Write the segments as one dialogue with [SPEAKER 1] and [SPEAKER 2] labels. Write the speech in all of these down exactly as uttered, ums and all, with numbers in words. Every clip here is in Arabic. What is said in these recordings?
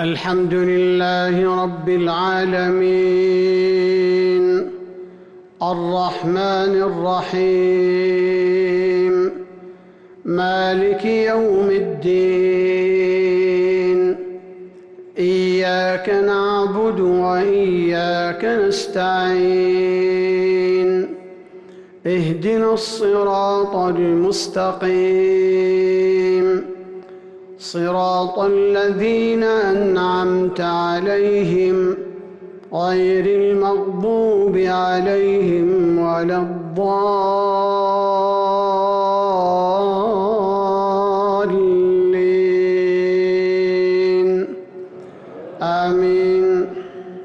[SPEAKER 1] الحمد لله رب العالمين الرحمن الرحيم مالك يوم الدين إياك نعبد وإياك نستعين اهدنا الصراط المستقيم صراط الذين أنعمت عليهم غير المغضوب عليهم ولا الضالين آمين.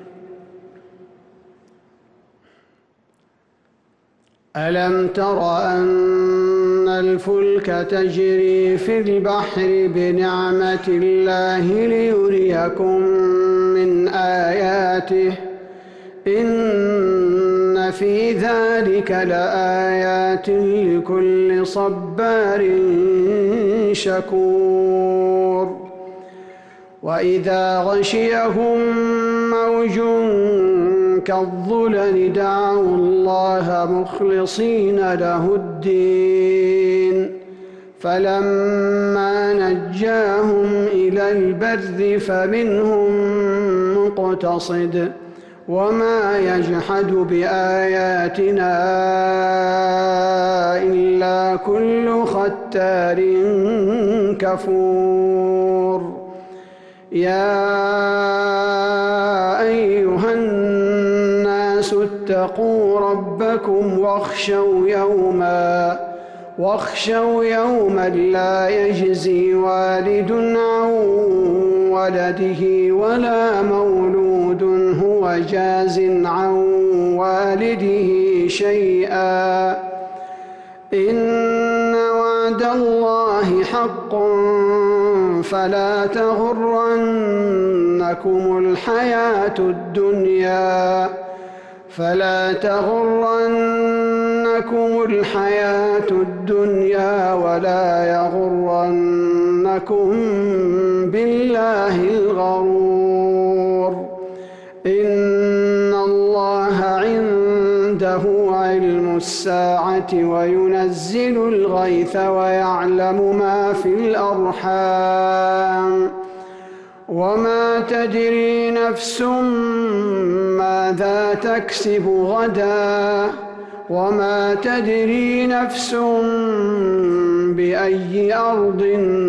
[SPEAKER 1] ألم تر أن الفلك تجري في البحر بنعمة الله ليريكم من آياته إن في ذلك لآيات لكل صبار شكور. وإذا غشيهم موج كالظلل دعوا الله مخلصين له الدين فلما نجاهم إلى البر فمنهم مقتصد وما يجحد بآياتنا إلا كل ختار كفور. يا أيها الناس اتقوا ربكم واخشوا يوما واخشوا يوما لا يجزي والد عن ولده ولا مولود هو جاز عن والده شيئا إن وعد الله حق فلا تغرنكم الحياة الدنيا فلا تغرنكم الحياة الدنيا ولا يغرنكم بالله الغرور. إن الله عنده علم الساعة وينزل الغيث ويعلم ما في الأرحام وما تدري نفس ماذا تكسب غدا وما تدري نفس بأي أرض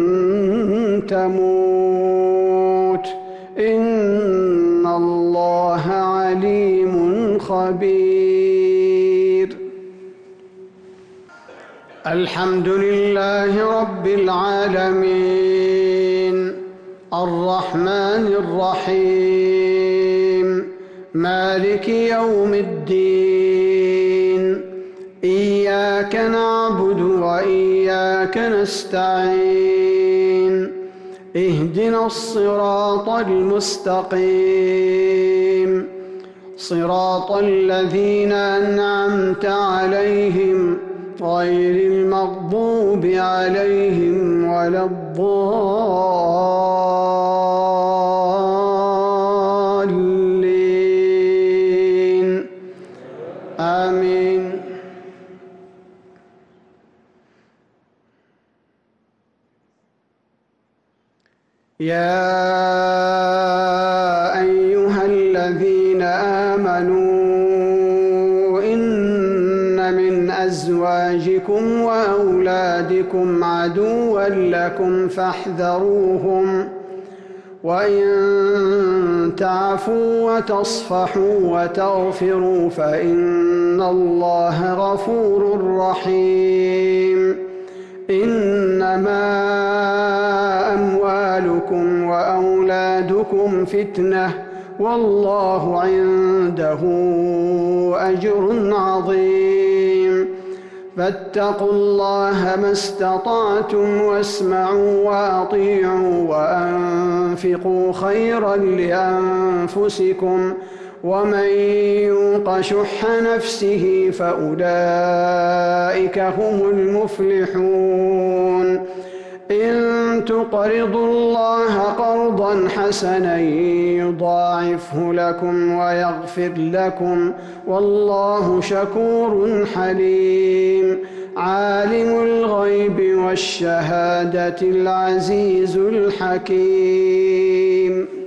[SPEAKER 1] تموت إن الله عليم خبير. الحمد لله رب العالمين الرحمن الرحيم مالك يوم الدين إياك نعبد وإياك نستعين اهدنا الصراط المستقيم صراط الذين أنعمت عليهم غير المغضوب عليهم ولا الضالين آمين. يا أيها الذين آمنوا إن من أزواجكم وأولادكم عدوا لكم فاحذروهم وإن تعفوا وتصفحوا وتغفروا فإن الله غفور رحيم. إنما أموالكم وأولادكم فتنة والله عنده أجر عظيم. فاتقوا الله ما استطعتم واسمعوا وأطيعوا وأنفقوا خيرا لأنفسكم ومن يوق شح نفسه فأولئك هم المفلحون. إن تقرضوا الله قرضا حسنا يضاعفه لكم ويغفر لكم والله شكور حليم. عالم الغيب والشهادة العزيز الحكيم.